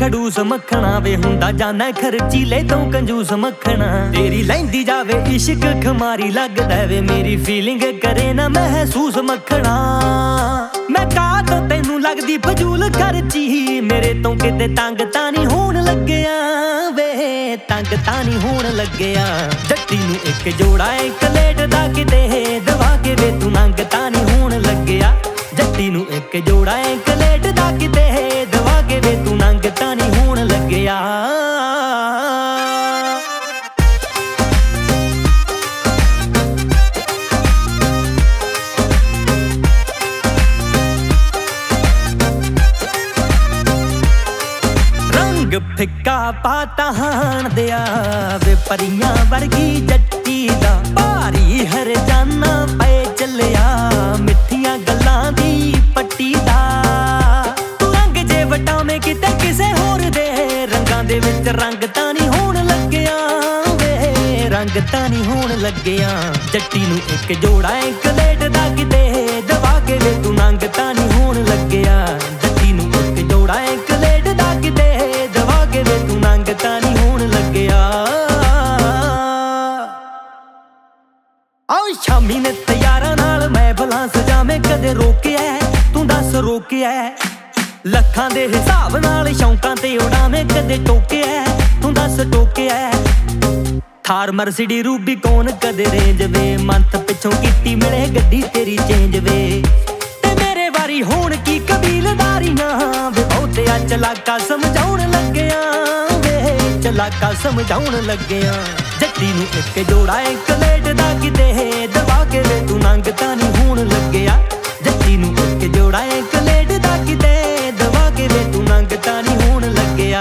ਖੜੂਸ ਮੱਖਣਾ ਵੇ ਹੁੰਦਾ ਜਾਣਾ ਖਰਚੀਲੇ ਤੋਂ ਕੰਜੂਸ ਮੱਖਣਾ। ਤੇਰੀ ਲੈਂਦੀ ਜਾਵੇ ਇਸ਼ਕ ਖਮਾਰੀ ਲੱਗਦਾ ਵੇ ਮੇਰੀ ਫੀਲਿੰਗ ਕਰੇ ਨਾ ਮਹਿਸੂਸ ਮੱਖਣਾ। ਮੈਂ ਕਾਹ ਤੋਂ ਤੈਨੂੰ ਲੱਗਦੀ ਫਜ਼ੂਲ ਖਰਚੀ ਮੇਰੇ ਤੋਂ ਕਿਤੇ ਤੰਗ ਤਾਂ ਨਹੀਂ ਹੋਣ ਲੱਗਿਆ ਵੇ ਤੰਗ ਤਾਂ ਨਹੀਂ ਹੋਣ ਲੱਗਿਆ। ਜੱਟੀ ਨੂੰ ਇੱਕ ਜੋੜਾ ਇੱਕ ਲੇਟ ਦਾ ਕਿਤੇ ਦਵਾ ਕੇ ਵੇ ਤੂੰ ਨੰਗ ਤਾਂ ਨਹੀਂ ਹੋਣ ਲੱਗਿਆ। ਜੱਟੀ ਨੂੰ ਇੱਕ ਜੋੜਾ ਇੱਕ ਲੇਟ ਦਾ ਕਿਤੇ ਦਵਾ ਕੇ ਵੇ ਤੂੰ ਨੰਗ ਤਾਂ ਨਹੀਂ ਹੋਣ ਲੱਗਿਆ। ਰੰਗ ਫਿੱਕਾ ਪਾਤਾ ਹਾਣ ਦਿਆ ਵੇ ਪਰੀਆਂ ਵਰਗੀ ਜੱਟੀ ਦਾ ਭਾਰੀ ਹਰਜਾਨਾ ਪਏ ਚੱਲਿਆ ਮਿੱਠੀਆਂ ਗੱਲਾਂ ਦੀ ਪੱਟੀ ਦਾ। ਤੂੰ ਰੰਗ ਜੇ ਵਟਾਵੇਂ ਕਿਤੇ ਕਿਸੇ ਹੋਰ ਦੇ ਰੰਗਾਂ ਦੇ ਵਿੱਚ ਰੰਗ ਤਾਂ ਨਹੀਂ ਹੋਣ ਲੱਗਿਆ ਵੇ ਰੰਗ ਤਾਂ ਨਹੀਂ ਹੋਣ ਲੱਗਿਆ। ਜੱਟੀ ਨੂੰ ਇੱਕ ਜੋੜਾ ਇੱਕ ਲੇਟ ਦਾ ਕਿਤੇ ਦਵਾ ਕੇ ਵੇ ਤੂੰ ਨੰਗ ਤਾਂ ਨਹੀਂ ਹੋਣ ਲੱਗਿਆ। ਜੱਟੀ ਨੂੰ ਇੱਕ ਜੋੜਾ ਇੱਕ ਲੇਟ ਦਾ ਕਿਤੇ ਦਵਾ ਕੇ ਵੇ ਤੂੰ ਨੰਗ ਤਾਂ ਨਹੀਂ ਹੋਣ ਲੱਗਿਆ। ਆਓ ਸ਼ਾਮੀ ਨੇ ਤਿਆਰਾਂ ਨਾਲ ਮਹਿਫਲਾਂ ਸਜਾਵੇਂ ਕਦੇ ਰੋਕਿਆ ਤੂੰ ਦੱਸ ਰੋਕਿਆ। ਲੱਖਾਂ ਦੇ ਹਿਸਾਬ ਨਾਲ ਸ਼ੌਂਕਾਂ ਤੇ ਉਡਾਵੇਂ ਕਦੇ ਟੋਕਿਆ ਤੂੰ ਦੱਸ ਟੋਕਿਆ। ਥਾਰ ਮਰਸੀਡੀ ਰੂਬੀ ਕੌਣ ਕਦੇ ਰੇਂਜ ਵੇ ਮੰਥ ਪਿੱਛੋਂ ਕੀਤੀ ਮਿਲੇ ਗੱਡੀ ਤੇਰੀ ਚੇਂਜ ਵੇ। ਤੇ ਮੇਰੇ ਵਾਰੀ ਹੋਣ ਕੀ ਕਬੀਲਦਾਰੀਆਂ ਵੇ ਬਹੁਤਿਆ ਚਲਾਕਾ ਸਮਝਾਉਣ ਲੱਗਿਆ ਵੇ ਚਲਾਕਾ ਸਮਝਾਉਣ ਲੱਗਿਆ। ਜੱਟੀ ਨੂੰ ਇੱਕ ਜੋੜਾ ਇੱਕ ਲੇਟ ਦਾ ਕਿਤੇ ਦਵਾ ਕੇ ਵੇ ਤੂੰ ਨੰਗ ਤਾਂ ਨਹੀਂ ਹੋਣ ਲੱਗਿਆ। ਜੱਟੀ ਨੂੰ ਇੱਕ ਜੋੜਾ ਇੱਕ ਲੇਟ ਦਾ ਕਿਤੇ ਦਵਾ ਕੇ ਵੇ ਤੂੰ ਨੰਗ ਤਾਂ ਨਹੀਂ ਹੋਣ ਲੱਗਿਆ।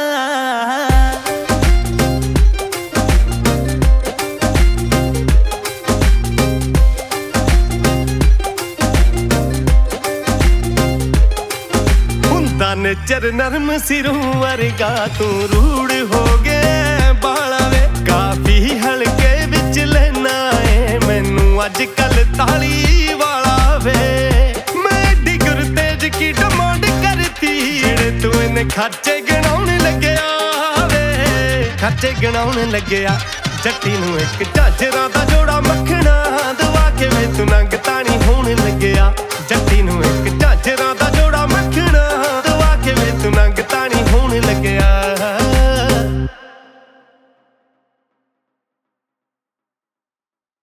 ਹੁੰਦਾ ਨੇਚਰ ਨਰਮ ਸਿਰੂ ਵਰਗਾ ਤੂੰ ਰੂੜ ਹੋ ਗਿਆ ਬਾਲਾ ਵੇ ਕਾਫੀ ਹਲਕੇ ਵਿੱਚ ਲੈਣਾ ਏ ਮੈਨੂੰ ਅੱਜ ਕੱਲ ਤਾਲੀ ਵਾਲਾ ਵੇ। ਮੈਂ ਡਿਗਰ ਤੇਜ ਕੀ ਡਿਮਾਂਡ ਕਰਤੀ ਜਿਹੜੇ ਤੂੰ ਇਹਨੇ ਖਰਚੇ ਗਿਣਾਉਣ ਲੱਗਿਆ ਵੇ ਖਰਚੇ ਗਿਣਾਉਣ ਲੱਗਿਆ। ਜੱਟੀ ਨੂੰ ਇੱਕ ਝਾਂਜਰਾਂ ਦਾ ਜੋੜਾ ਮੱਖਣਾ ਦਵਾ ਕੇ ਵੇ ਤੂੰ ਨੰਗ ਤਾਂ ਨਹੀਂ ਹੋਣ ਲੱਗਿਆ। ਜੱਟੀ ਨੂੰ ਇੱਕ